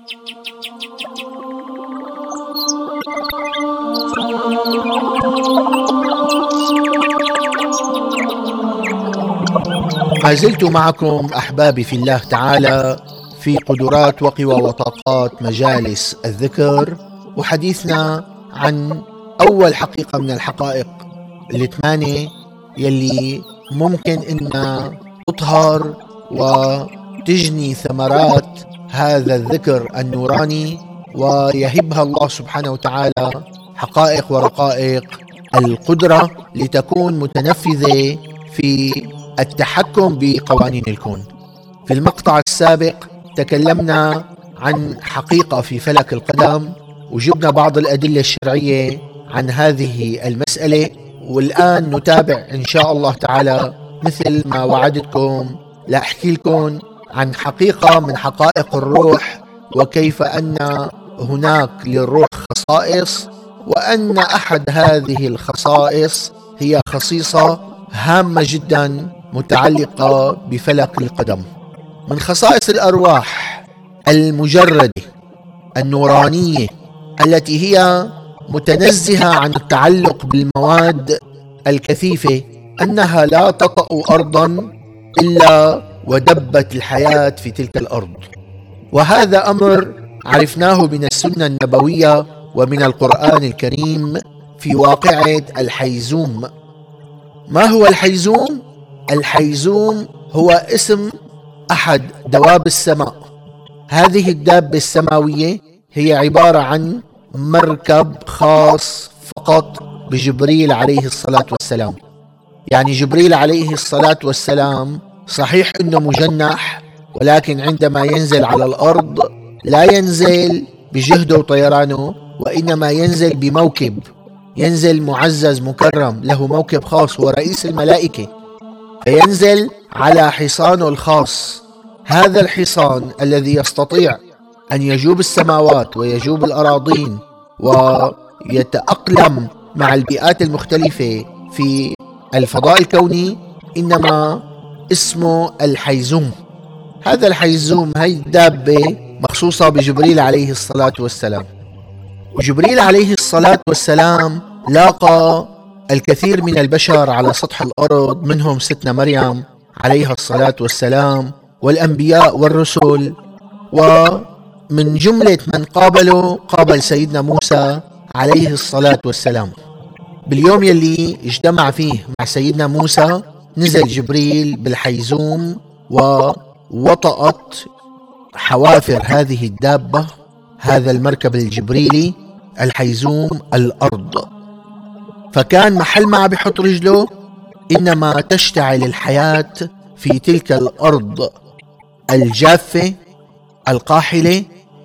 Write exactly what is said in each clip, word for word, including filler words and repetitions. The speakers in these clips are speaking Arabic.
ما زلت معكم أحبابي في الله تعالى في قدرات وقوى وطاقات مجالس الذكر، وحديثنا عن أول حقيقة من الحقائق الثمانية يلي ممكن إنها تطهر وتجني ثمرات هذا الذكر النوراني ويهبها الله سبحانه وتعالى حقائق ورقائق القدرة لتكون متنفذة في التحكم بقوانين الكون. في المقطع السابق تكلمنا عن حقيقة في فلك القدم وجبنا بعض الأدلة الشرعية عن هذه المسألة، والآن نتابع إن شاء الله تعالى مثل ما وعدتكم لأحكي لكم عن حقيقة من حقائق الروح، وكيف أن هناك للروح خصائص، وأن أحد هذه الخصائص هي خصيصة هامة جدا متعلقة بفلك القدم. من خصائص الأرواح المجردة النورانية التي هي متنزهة عن التعلق بالمواد الكثيفة أنها لا تطأ أرضا إلا ودبت الحياة في تلك الأرض، وهذا أمر عرفناه من السنة النبوية ومن القرآن الكريم في واقعة الحيزوم. ما هو الحيزوم؟ الحيزوم هو اسم أحد دواب السماء. هذه الدابة السماوية هي عبارة عن مركب خاص فقط بجبريل عليه الصلاة والسلام. يعني جبريل عليه الصلاة والسلام صحيح أنه مجنح، ولكن عندما ينزل على الأرض لا ينزل بجهده وطيرانه، وإنما ينزل بموكب، ينزل معزز مكرم، له موكب خاص، هو رئيس الملائكة، فينزل على حصانه الخاص. هذا الحصان الذي يستطيع أن يجوب السماوات ويجوب الأراضين ويتأقلم مع البيئات المختلفة في الفضاء الكوني إنما اسمه الحيزوم. هذا الحيزوم هي الدابة مخصوصة بجبريل عليه الصلاة والسلام. وجبريل عليه الصلاة والسلام لاقى الكثير من البشر على سطح الأرض، منهم ستنا مريم عليها الصلاة والسلام والأنبياء والرسل، ومن جملة من قابلوا قابل سيدنا موسى عليه الصلاة والسلام. باليوم يلي اجتمع فيه مع سيدنا موسى نزل جبريل بالحيزوم ووطأت حوافر هذه الدابة، هذا المركب الجبريلي الحيزوم، الأرض. فكان محل ما بيحط رجله إنما تشتعل الحياة في تلك الأرض الجافة القاحلة،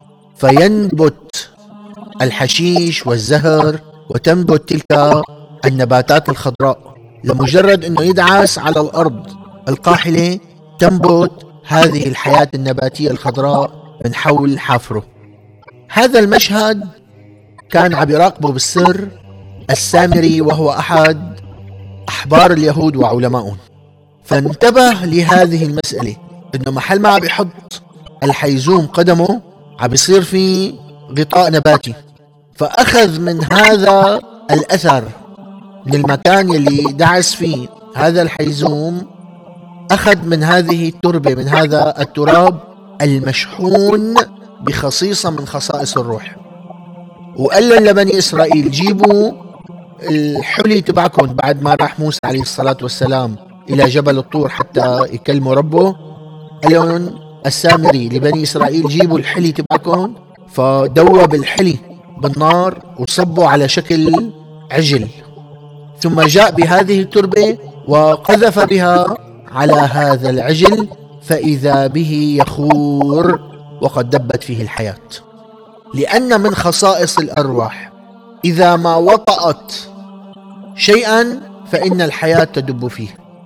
فينبت الحشيش والزهر وتنبت تلك النباتات الخضراء. لمجرد أنه يدعس على الأرض القاحلة تنبت هذه الحياة النباتية الخضراء من حول حافره. هذا المشهد كان عم يراقبه بالسر السامري، وهو أحد أحبار اليهود وعلمائهم، فانتبه لهذه المسألة، إنه محل ما عم يحط الحيزوم قدمه عم يصير فيه غطاء نباتي، فأخذ من هذا الأثر من المكان اللي دعس فيه هذا الحيزوم، أخذ من هذه التربة، من هذا التراب المشحون بخصيصة من خصائص الروح، وقال لبني إسرائيل جيبوا الحلي تبعكم. بعد ما راح موسى عليه الصلاة والسلام إلى جبل الطور حتى يكلموا ربه، قال لهم السامري لبني إسرائيل جيبوا الحلي تبعكم، فدوب الحلي بالنار وصبوا على شكل عجل، ثم جاء بهذه التربة وقذف بها على هذا العجل، فإذا به يخور وقد دبت فيه الحياة. لأن من خصائص الأرواح إذا ما وطأت شيئا فإن الحياة تدب فيه،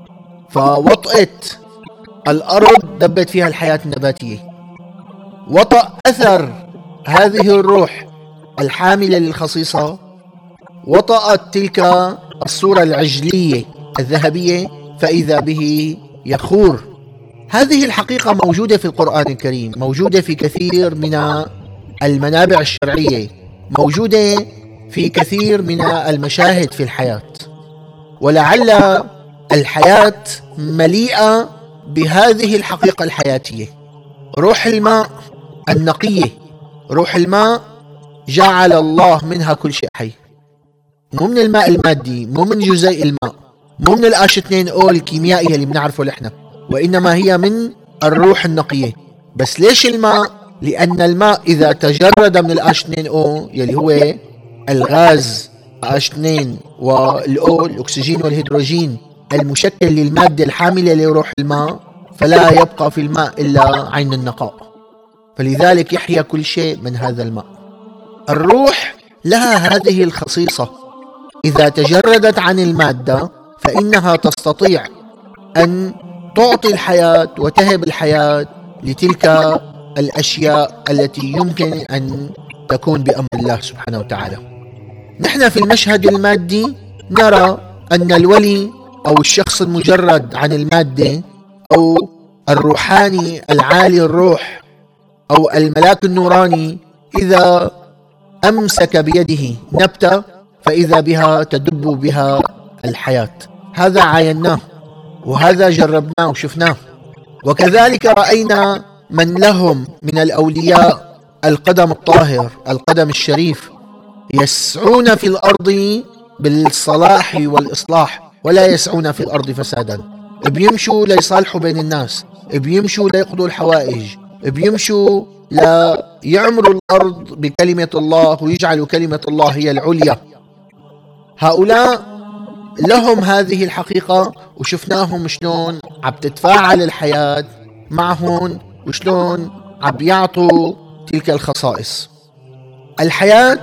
فوطأت الأرض دبت فيها الحياة النباتية. وطأ أثر هذه الروح الحاملة للخصيصة، وطأت تلك الصورة العجلية الذهبية، فإذا به يخور. هذه الحقيقة موجودة في القرآن الكريم، موجودة في كثير من المنابع الشرعية موجودة في كثير من المشاهد في الحياة، ولعل الحياة مليئة بهذه الحقيقة الحياتية. روح الماء النقية، روح الماء جعل الله منها كل شيء حي، مو من الماء المادي، مو من جزيء الماء، مو من الآش اثنين او الكيميائية اللي بنعرفه نحن، وإنما هي من الروح النقية. بس ليش الماء؟ لأن الماء إذا تجرد من الآش اثنين او يلي هو الغاز آش اثنين والأو الأكسجين والهيدروجين المشكل للمادة الحاملة لروح الماء، فلا يبقى في الماء إلا عين النقاء، فلذلك يحيا كل شيء من هذا الماء. الروح لها هذه الخصيصة، إذا تجردت عن المادة فإنها تستطيع أن تعطي الحياة وتهب الحياة لتلك الأشياء التي يمكن أن تكون بأمر الله سبحانه وتعالى. نحن في المشهد المادي نرى أن الولي أو الشخص المجرد عن المادة أو الروحاني العالي الروح أو الملاك النوراني إذا أمسك بيده نبتة فإذا بها تدب بها الحياة. هذا عايناه وهذا جربناه وشفناه. وكذلك رأينا من لهم من الأولياء القدم الطاهر، القدم الشريف، يسعون في الأرض بالصلاح والإصلاح ولا يسعون في الأرض فسادا. بيمشوا ليصالحوا بين الناس، بيمشوا ليقضوا الحوائج، بيمشوا ليعمروا الأرض بكلمة الله ويجعلوا كلمة الله هي العليا. هؤلاء لهم هذه الحقيقة وشفناهم شلون عم تتفاعل الحياة معهم وشلون عم يعطوا تلك الخصائص. الحياة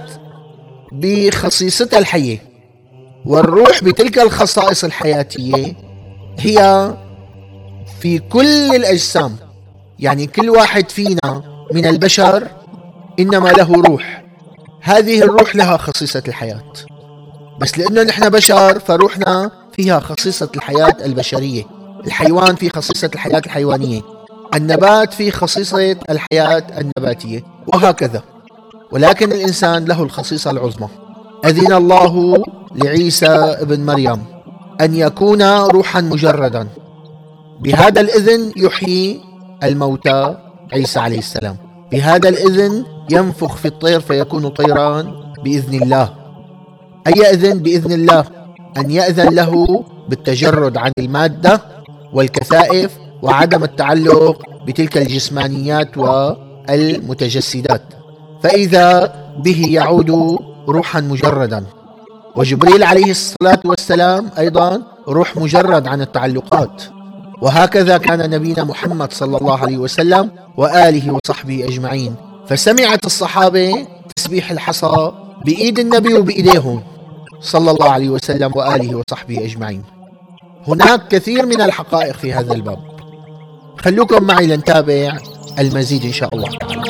بخصيصتها الحية والروح بتلك الخصائص الحياتية هي في كل الأجسام. يعني كل واحد فينا من البشر إنما له روح، هذه الروح لها خصيصة الحياة، بس لأنه نحن بشر فروحنا فيها خصيصة الحياة البشرية، الحيوان في خصيصة الحياة الحيوانية، النبات في خصيصة الحياة النباتية، وهكذا. ولكن الإنسان له الخصيصة العظمى. أذن الله لعيسى ابن مريم أن يكون روحا مجردا، بهذا الإذن يحيي الموتى عيسى عليه السلام، بهذا الإذن ينفخ في الطير فيكون طيران بإذن الله. أي إذن؟ بإذن الله أن يأذن له بالتجرد عن المادة والكثائف وعدم التعلق بتلك الجسمانيات والمتجسدات، فإذا به يعود روحا مجردا. وجبريل عليه الصلاة والسلام أيضا روح مجرد عن التعلقات، وهكذا كان نبينا محمد صلى الله عليه وسلم وآله وصحبه أجمعين. فسمعت الصحابة تسبيح الحصى بإيد النبي وبإيديهم صلى الله عليه وسلم وآله وصحبه أجمعين. هناك كثير من الحقائق في هذا الباب، خلوكم معي لنتابع المزيد إن شاء الله تعالى.